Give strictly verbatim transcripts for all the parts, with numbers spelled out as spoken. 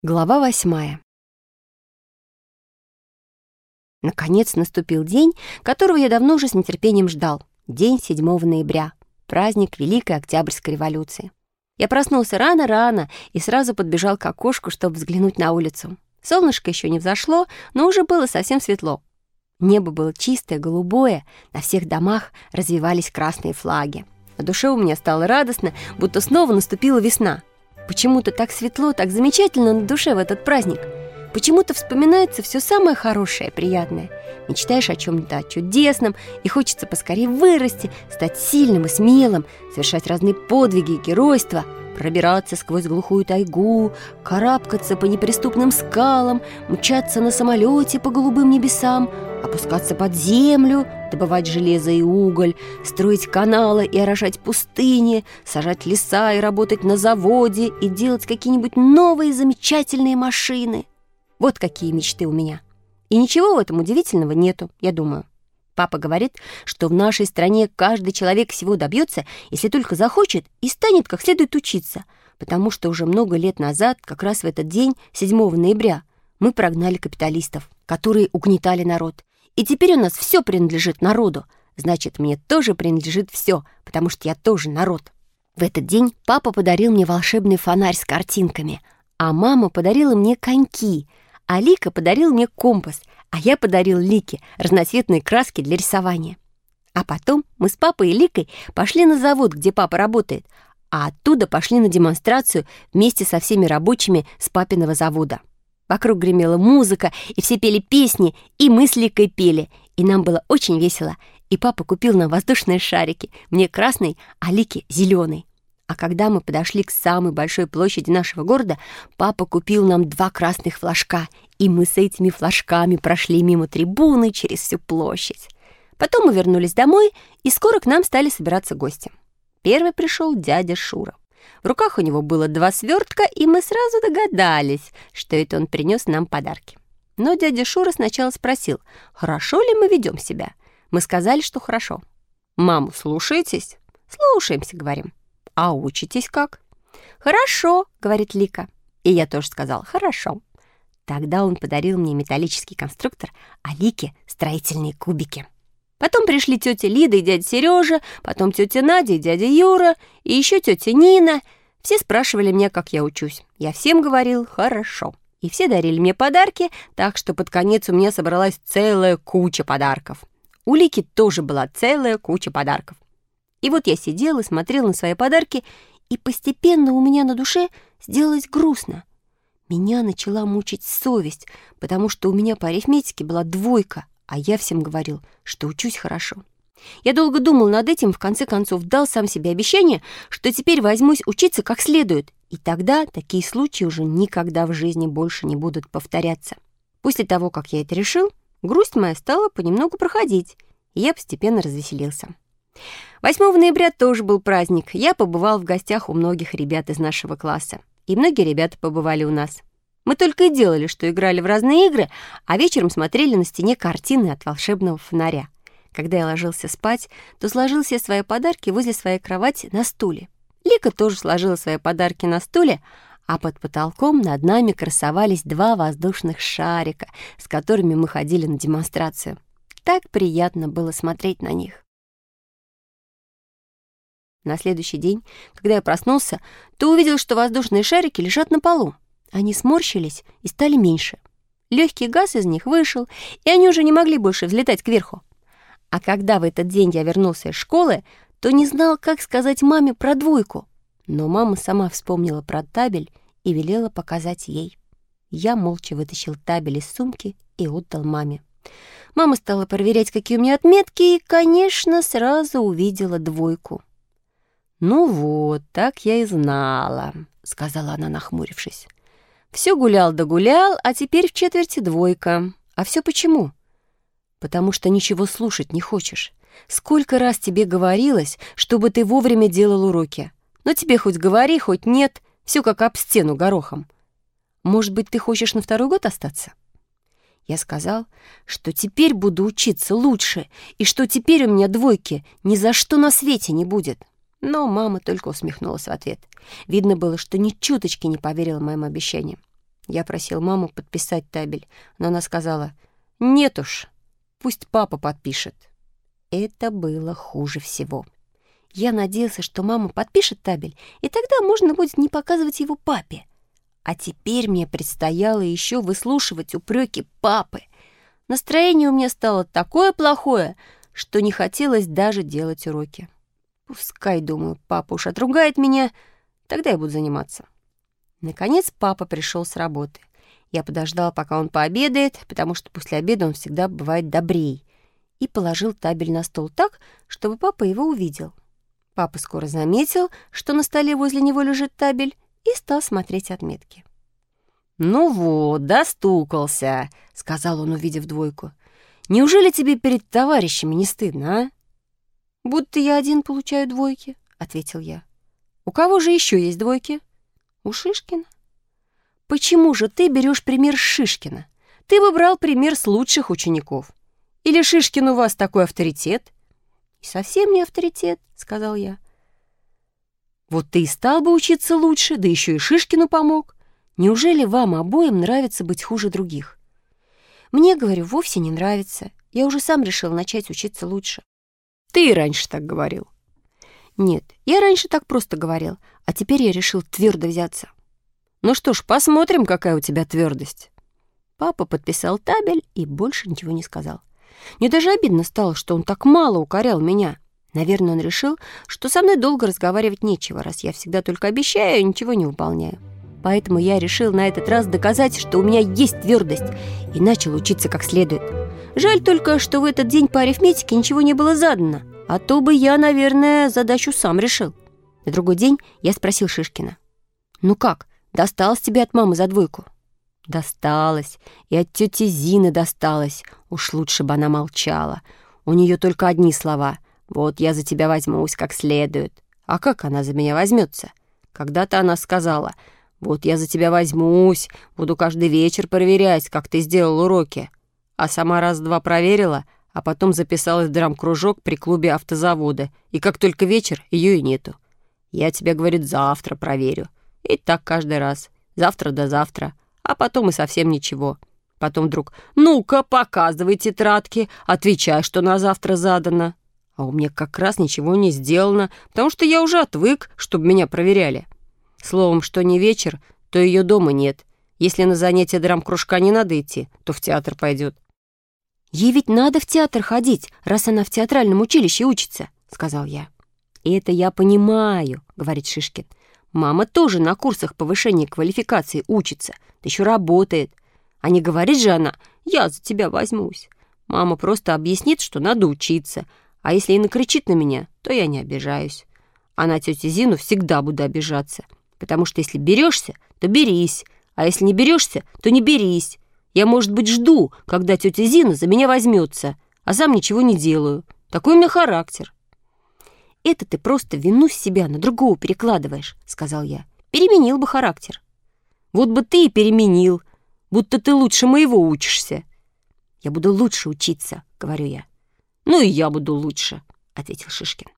Глава восьмая. Наконец наступил день, которого я давно уже с нетерпением ждал. День седьмого ноября. Праздник Великой Октябрьской революции. Я проснулся рано-рано и сразу подбежал к окошку, чтобы взглянуть на улицу. Солнышко еще не взошло, но уже было совсем светло. Небо было чистое, голубое, на всех домах развивались красные флаги. На душе у меня стало радостно, будто снова наступила весна. Почему-то так светло, так замечательно на душе в этот праздник. Почему-то вспоминается все самое хорошее, приятное. Мечтаешь о чем-то чудесном, и хочется поскорее вырасти, стать сильным и смелым, совершать разные подвиги и геройства, пробираться сквозь глухую тайгу, карабкаться по неприступным скалам, мчаться на самолете по голубым небесам, опускаться под землю, добывать железо и уголь, строить каналы и орошать пустыни, сажать леса и работать на заводе и делать какие-нибудь новые замечательные машины. Вот какие мечты у меня. И ничего в этом удивительного нету, я думаю. Папа говорит, что в нашей стране каждый человек всего добьется, если только захочет, и станет как следует учиться, потому что уже много лет назад, как раз в этот день, седьмого ноября, мы прогнали капиталистов, которые угнетали народ. И теперь у нас все принадлежит народу. Значит, мне тоже принадлежит все, потому что я тоже народ. В этот день папа подарил мне волшебный фонарь с картинками, а мама подарила мне коньки, а Лика подарил мне компас, а я подарил Лике разноцветные краски для рисования. А потом мы с папой и Ликой пошли на завод, где папа работает, а оттуда пошли на демонстрацию вместе со всеми рабочими с папиного завода. Вокруг гремела музыка, и все пели песни, и мы с Ликой пели, и нам было очень весело. И папа купил нам воздушные шарики, мне красный, а Лике зеленый. А когда мы подошли к самой большой площади нашего города, папа купил нам два красных флажка, и мы с этими флажками прошли мимо трибуны через всю площадь. Потом мы вернулись домой, и скоро к нам стали собираться гости. Первый пришел дядя Шура. В руках у него было два свертка, и мы сразу догадались, что это он принес нам подарки. Но дядя Шура сначала спросил, хорошо ли мы ведем себя. Мы сказали, что хорошо. «Маму слушаетесь?» «Слушаемся», — говорим. «А учитесь как?» «Хорошо», — говорит Лика. И я тоже сказал «хорошо». Тогда он подарил мне металлический конструктор, а Лике — строительные кубики. Потом пришли тетя Лида и дядя Сережа, потом тетя Надя и дядя Юра, и еще тетя Нина. Все спрашивали меня, как я учусь. Я всем говорил «хорошо». И все дарили мне подарки, так что под конец у меня собралась целая куча подарков. У Лики тоже была целая куча подарков. И вот я сидел и смотрел на свои подарки, и постепенно у меня на душе сделалось грустно. Меня начала мучить совесть, потому что у меня по арифметике была двойка, а я всем говорил, что учусь хорошо. Я долго думал над этим, в конце концов дал сам себе обещание, что теперь возьмусь учиться как следует, и тогда такие случаи уже никогда в жизни больше не будут повторяться. После того, как я это решил, грусть моя стала понемногу проходить, и я постепенно развеселился. восьмого ноября тоже был праздник. Я побывал в гостях у многих ребят из нашего класса, и многие ребята побывали у нас. Мы только и делали, что играли в разные игры, а вечером смотрели на стене картины от волшебного фонаря. Когда я ложился спать, то сложил все свои подарки возле своей кровати на стуле. Лика тоже сложила свои подарки на стуле, а под потолком над нами красовались два воздушных шарика, с которыми мы ходили на демонстрацию. Так приятно было смотреть на них. На следующий день, когда я проснулся, то увидел, что воздушные шарики лежат на полу. Они сморщились и стали меньше. Легкий газ из них вышел, и они уже не могли больше взлетать кверху. А когда в этот день я вернулся из школы, то не знал, как сказать маме про двойку. Но мама сама вспомнила про табель и велела показать ей. Я молча вытащил табель из сумки и отдал маме. Мама стала проверять, какие у меня отметки, и, конечно, сразу увидела двойку. «Ну вот, так я и знала», — сказала она, нахмурившись. «Все гулял да гулял, а теперь в четверти двойка. А все почему?» «Потому что ничего слушать не хочешь. Сколько раз тебе говорилось, чтобы ты вовремя делал уроки? Но тебе хоть говори, хоть нет, все как об стену горохом. Может быть, ты хочешь на второй год остаться?» Я сказал, что теперь буду учиться лучше, и что теперь у меня двойки ни за что на свете не будет. Но мама только усмехнулась в ответ. Видно было, что ни чуточки не поверила моим обещаниям. Я просил маму подписать табель, но она сказала: «Нет уж, пусть папа подпишет». Это было хуже всего. Я надеялся, что мама подпишет табель, и тогда можно будет не показывать его папе. А теперь мне предстояло еще выслушивать упреки папы. Настроение у меня стало такое плохое, что не хотелось даже делать уроки. Пускай, думаю, папа уж отругает меня, тогда я буду заниматься. Наконец папа пришел с работы. Я подождала, пока он пообедает, потому что после обеда он всегда бывает добрей, и положил табель на стол так, чтобы папа его увидел. Папа скоро заметил, что на столе возле него лежит табель, и стал смотреть отметки. «Ну вот, достукался», — сказал он, увидев двойку. «Неужели тебе перед товарищами не стыдно, а?» «Будто я один получаю двойки», — ответил я. «У кого же еще есть двойки?» «У Шишкина». «Почему же ты берешь пример с Шишкина? Ты бы брал пример с лучших учеников. Или Шишкин у вас такой авторитет?» «И совсем не авторитет», — сказал я. «Вот ты и стал бы учиться лучше, да еще и Шишкину помог. Неужели вам обоим нравится быть хуже других?» «Мне, говорю, вовсе не нравится. Я уже сам решил начать учиться лучше». «Ты и раньше так говорил». «Нет, я раньше так просто говорил, а теперь я решил твердо взяться». «Ну что ж, посмотрим, какая у тебя твердость». Папа подписал табель и больше ничего не сказал. Мне даже обидно стало, что он так мало укорял меня. Наверное, он решил, что со мной долго разговаривать нечего, раз я всегда только обещаю и ничего не выполняю. Поэтому я решил на этот раз доказать, что у меня есть твердость, и начал учиться как следует. Жаль только, что в этот день по арифметике ничего не было задано, а то бы я, наверное, задачу сам решил. На другой день я спросил Шишкина: «Ну как, досталось тебе от мамы за двойку?» «Досталось, и от тети Зины досталось. Уж лучше бы она молчала. У нее только одни слова: «Вот я за тебя возьмусь как следует». А как она за меня возьмется? Когда-то она сказала: «Вот я за тебя возьмусь, буду каждый вечер проверять, как ты сделал уроки». А сама раз-два проверила, а потом записалась в драм-кружок при клубе автозавода, и как только вечер, ее и нету. «Я тебя, — говорит, — завтра проверю». И так каждый раз. Завтра да завтра. А потом и совсем ничего. Потом вдруг: «Ну-ка, показывай тетрадки, отвечай, что на завтра задано». А у меня как раз ничего не сделано, потому что я уже отвык, чтобы меня проверяли. Словом, что не вечер, то ее дома нет. Если на занятия драм-кружка не надо идти, то в театр пойдет. «Ей ведь надо в театр ходить, раз она в театральном училище учится», — сказал я. «И это я понимаю», — говорит Шишкин. «Мама тоже на курсах повышения квалификации учится, да еще работает. А не говорит же она: «Я за тебя возьмусь». Мама просто объяснит, что надо учиться, а если и накричит на меня, то я не обижаюсь. А на тетю Зину всегда буду обижаться, потому что если берешься, то берись, а если не берешься, то не берись. Я, может быть, жду, когда тетя Зина за меня возьмется, а сам ничего не делаю. Такой у меня характер». «Это ты просто вину с себя на другого перекладываешь», — сказал я. «Переменил бы характер». «Вот бы ты и переменил, будто ты лучше моего учишься». «Я буду лучше учиться», — говорю я. «Ну и я буду лучше», — ответил Шишкин.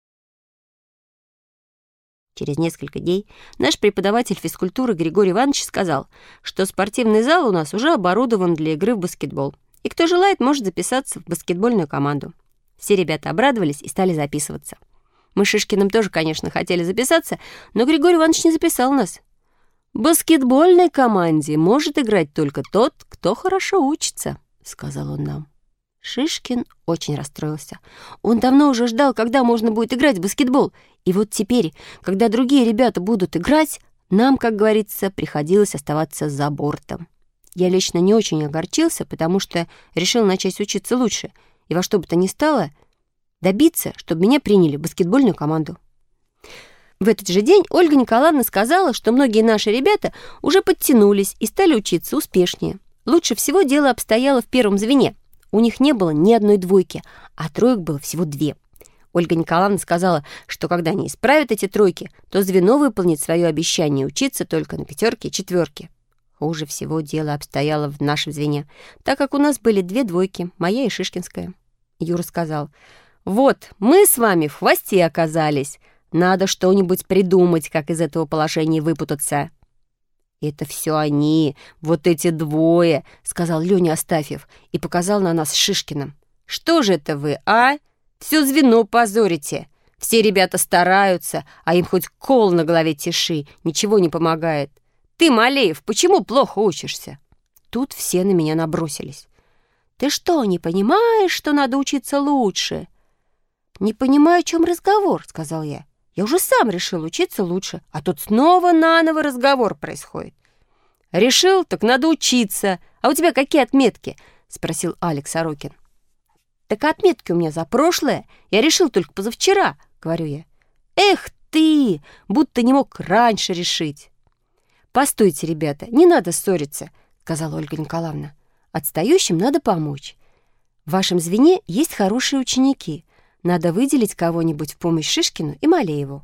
Через несколько дней наш преподаватель физкультуры Григорий Иванович сказал, что спортивный зал у нас уже оборудован для игры в баскетбол, и кто желает, может записаться в баскетбольную команду. Все ребята обрадовались и стали записываться. Мы с Шишкиным тоже, конечно, хотели записаться, но Григорий Иванович не записал нас. «В баскетбольной команде может играть только тот, кто хорошо учится», — сказал он нам. Шишкин очень расстроился. Он давно уже ждал, когда можно будет играть в баскетбол. И вот теперь, когда другие ребята будут играть, нам, как говорится, приходилось оставаться за бортом. Я лично не очень огорчился, потому что решил начать учиться лучше и во что бы то ни стало добиться, чтобы меня приняли в баскетбольную команду. В этот же день Ольга Николаевна сказала, что многие наши ребята уже подтянулись и стали учиться успешнее. Лучше всего дело обстояло в первом звене. У них не было ни одной двойки, а троек было всего две. Ольга Николаевна сказала, что когда они исправят эти тройки, то звено выполнит свое обещание учиться только на пятерке и четверке. Хуже всего дело обстояло в нашем звене, так как у нас были две двойки, моя и Шишкинская. Юра сказал: «Вот, мы с вами в хвосте оказались. Надо что-нибудь придумать, как из этого положения выпутаться». «Это все они, вот эти двое», — сказал Леня Астафьев и показал на нас с Шишкиным. «Что же это вы, а? Все звено позорите. Все ребята стараются, а им хоть кол на голове тиши, ничего не помогает. Ты, Малеев, почему плохо учишься?» Тут все на меня набросились. «Ты что, не понимаешь, что надо учиться лучше?» «Не понимаю, о чем разговор», — сказал я. «Я уже сам решил учиться лучше, а тут снова наново разговор происходит». «Решил, так надо учиться. А у тебя какие отметки?» — спросил Алекс Сорокин. «Так отметки у меня за прошлое. Я решил только позавчера», — говорю я. «Эх ты, будто не мог раньше решить». «Постойте, ребята, не надо ссориться», — сказала Ольга Николаевна. «Отстающим надо помочь. В вашем звене есть хорошие ученики. Надо выделить кого-нибудь в помощь Шишкину и Малееву».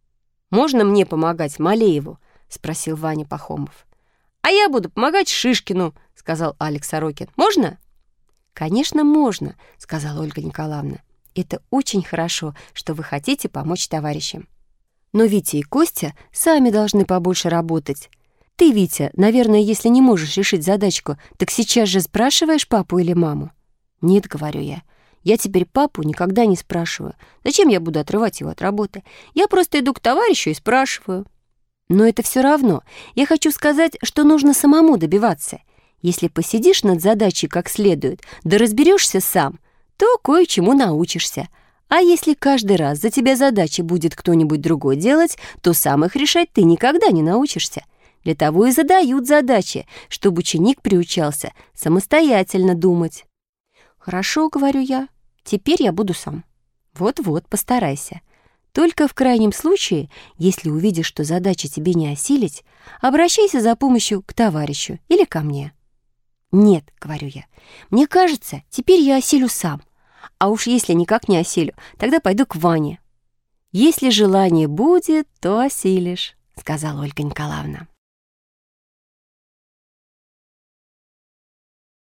«Можно мне помогать Малееву?» — спросил Ваня Пахомов. «А я буду помогать Шишкину», — сказал Алекс Сорокин. «Можно?» «Конечно, можно», — сказала Ольга Николаевна. «Это очень хорошо, что вы хотите помочь товарищам. Но Витя и Костя сами должны побольше работать. Ты, Витя, наверное, если не можешь решить задачку, так сейчас же спрашиваешь папу или маму?» «Нет», — говорю я. «Я теперь папу никогда не спрашиваю. Зачем я буду отрывать его от работы? Я просто иду к товарищу и спрашиваю». «Но это все равно. Я хочу сказать, что нужно самому добиваться. Если посидишь над задачей как следует, да разберешься сам, то кое-чему научишься. А если каждый раз за тебя задачи будет кто-нибудь другой делать, то сам их решать ты никогда не научишься. Для того и задают задачи, чтобы ученик приучался самостоятельно думать». «Хорошо», — говорю я, — «теперь я буду сам». «Вот-вот, постарайся. Только в крайнем случае, если увидишь, что задача тебе не осилить, обращайся за помощью к товарищу или ко мне». «Нет», — говорю я, — «мне кажется, теперь я осилю сам. А уж если никак не осилю, тогда пойду к Ване». «Если желание будет, то осилишь», — сказала Ольга Николаевна.